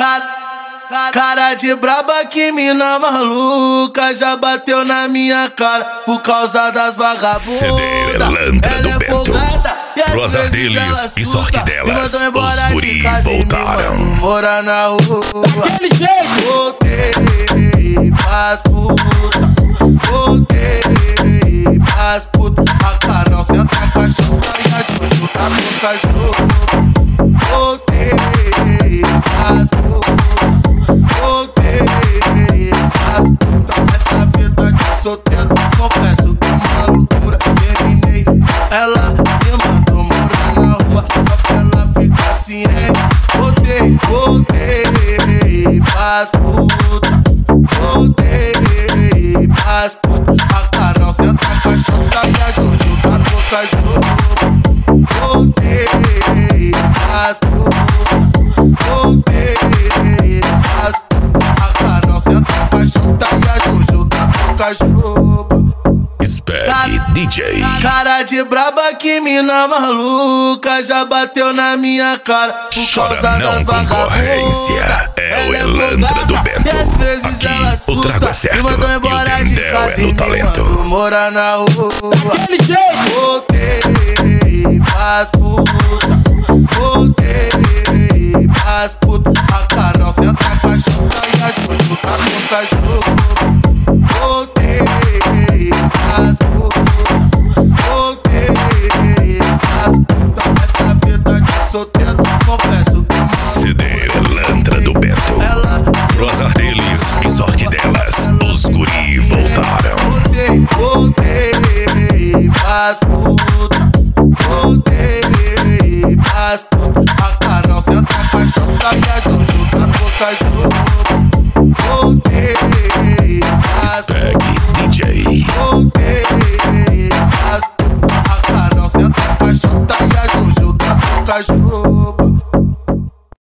Cara de braba, que mina maluca, já bateu na minha cara por causa das vagabundas. CD Elantra ela do é Bento. folgada e às Pro azar vezes deles ela e surta. sorte Me delas, mandou embora os de guri casa e me voltaram. mandou morar na rua. Voltei pras puta, voltei pras puta. A Carol senta com a Xuta e a Juju tá com cachorro. Voltei pras puta, voltei pras puta. Essa vida de solteiro, confesso que é uma loucura. Terminei, ela me mandou morar na rua, só pra ela ficar ciente. Voltei pras puta, voltei pras puta. A Carol senta com a Xuta e a Juju tá com cachorro. Voltei pras puta, voltei pras puta. A Carol senta com a Xuta e a Juju tá com cachorro. Spec DJ. Cara de braba, que mina maluca, já bateu na minha cara por Chora causa não, das concorrência. vagabundas. É o Elantra do Bento. E às vezes Aqui ela o trago é surta. certo Me mandou e o embora de Tendel casa é e no me talento. mandou morar na rua. Voltei pras puta, voltei pras puta. A Carol senta com a Xuta e a Juju tá com cachorro. Voltei pras puta, voltei pras puta. Essa vida de solteiro, confesso que é uma CD Elantra do Bento. Pro azar deles e sorte delas, os guri voltaram. Voltei pras puta, voltei pras puta. A Carol senta com a Xuta e a Juju tá com cachorro. Voltei pras Spec DJ. voltei pras puta. A Carol senta com a Xuta e a Juju tá com cachorro.